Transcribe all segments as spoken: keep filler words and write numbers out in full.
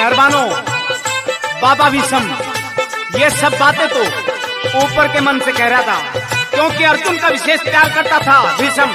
मेहरबानों बाबा भीष्म, ये सब बातें तो ऊपर के मन से कह रहा था, क्योंकि अर्जुन का विशेष प्यार करता था भीष्म।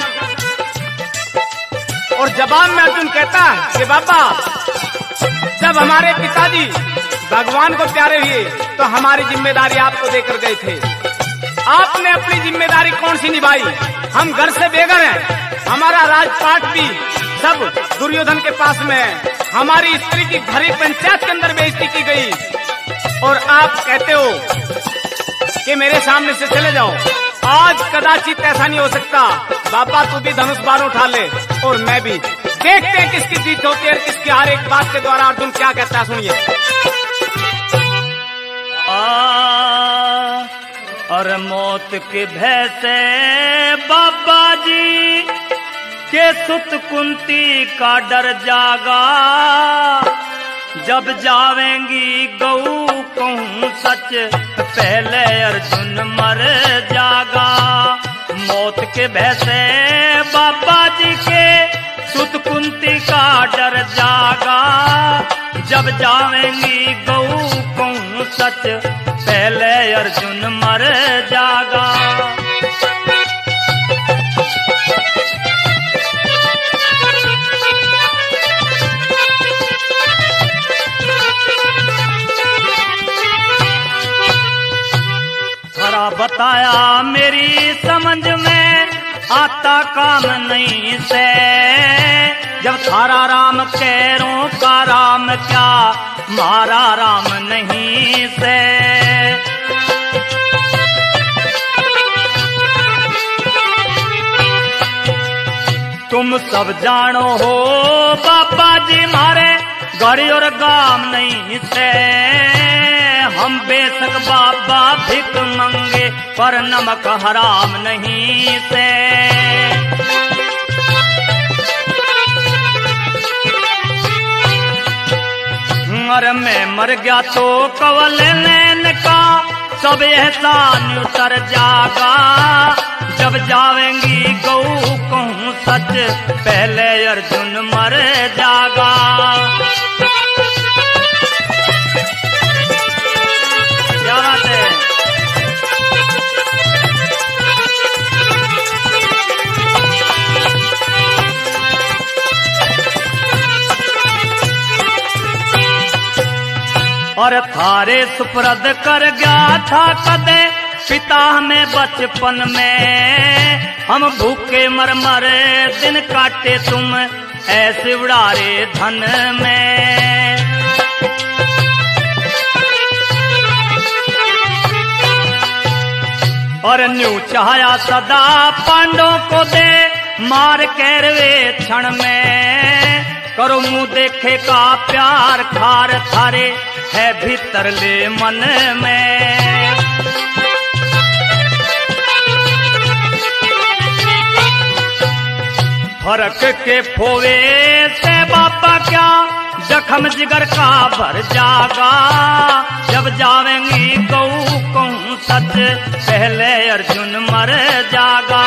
और जवाब में अर्जुन कहता है कि बाबा, जब हमारे पिताजी भगवान को प्यारे हुए तो हमारी जिम्मेदारी आपको देकर गए थे। आपने अपनी जिम्मेदारी कौन सी निभाई? हम घर से बेघर हैं, हमारा राजपाट भी सब दुर्योधन के पास में है, हमारी स्त्री की भरी पंचायत के अंदर बेइज्जती की गई, और आप कहते हो कि मेरे सामने से चले जाओ। आज कदाचित ऐसा नहीं हो सकता। बाबा तू भी धनुष बाण उठा ले और मैं भी, देखते हैं किसकी जीत होती है, किसकी हार। एक बात के द्वारा अर्जुन क्या कहता है, सुनिए। और मौत के भय से बाबा जी के सुत कुंती का डर जागा, जब जावेंगी गऊ कहूँ सच पहले अर्जुन मर जागा। मौत के भय से बाबा जी के सुत कुंती का डर जागा, जब जावेंगी गऊ कहूँ सच पहले अर्जुन मर जागा। थोड़ा बताया मेरी समझ में आता काम नहीं से, जब थारा राम कैरों का राम क्या मारा राम नहीं से। तुम सब जानो हो बाबा जी मारे गड़ी और गाम नहीं से, हम बेशक बाबा भिक मंगे पर नमक हराम नहीं से। अरे मैं मर गया तो कवल नैन का सब एहसान उतर जागा, जब जावेंगी गऊ कहूँ सच पहले अर्जुन मर जागा। क्या बात है? और थारे सुपुर्द कर गया था कदे पिता में बचपन में, हम भूखे मर मर दिन काटे तुम ऐसे उड़ारे धन में। और न्यू चाहया सदा पांडवों को दे मार कैरवे क्षण में, करो मुंह देखे का प्यार खार थारे है भीतर ले मन में। फर्क के फोवे से बाबा क्या जख्म जिगर का भर जागा, जब जावेंगी गऊ कहूँ सच पहले अर्जुन मर जागा।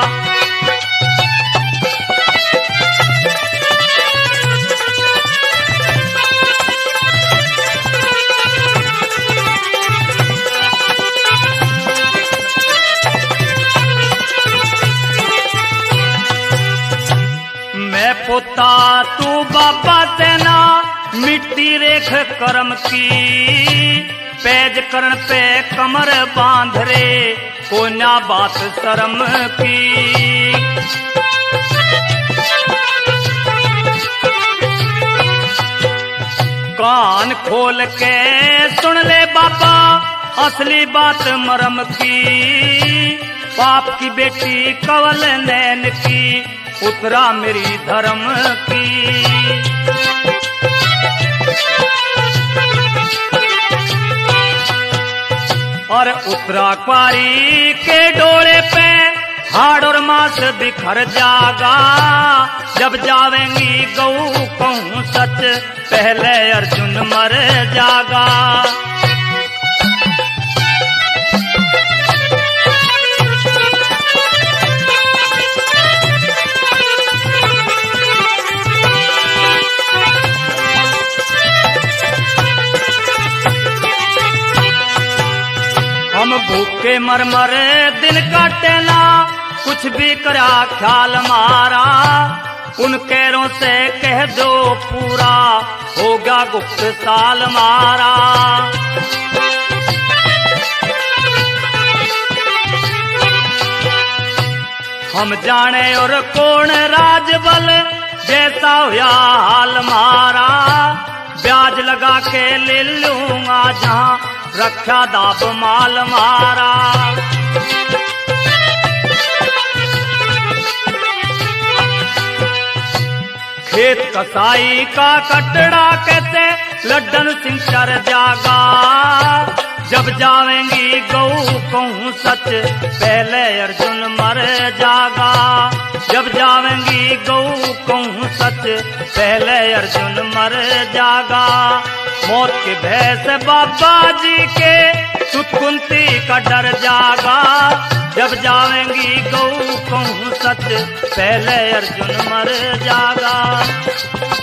पोता तू बाबा तेना मिट्टी रेख करम की, पैज करण पे कमर बांध रे को ना बात शर्म की। कान खोल के सुन ले बाबा असली बात मरम की, बाप की बेटी कवल नैन की उतरा मेरी धर्म की। और उत्तरा क्वारी के डोरे पे हाड़ और मांस बिखर जागा, जब जावेंगी गऊ कहूँ सच पहले अर्जुन मर जागा। वे मर मरे दिन काटे ना कुछ भी करा ख्याल मारा उन कैरों से कह दो पूरा होगा गुप्त साल मारा। हम जाने और कौन राजबल जैसा हुआ हाल मारा ब्याज लगा के ले लूंगा जहां रखा दाब माल मारा। खेत कसाई का कटड़ा कहते लड्डन सिंह चर जागा जब जावेंगी गऊ कहूँ सच पहले अर्जुन मर जागा जब जावेंगी गऊ कहूँ सच पहले अर्जुन मर जागा। मौत के भय से बाबा जी के सुत कुंती का डर जागा जब जावेंगी गऊ कहूँ सच पहले अर्जुन मर जागा।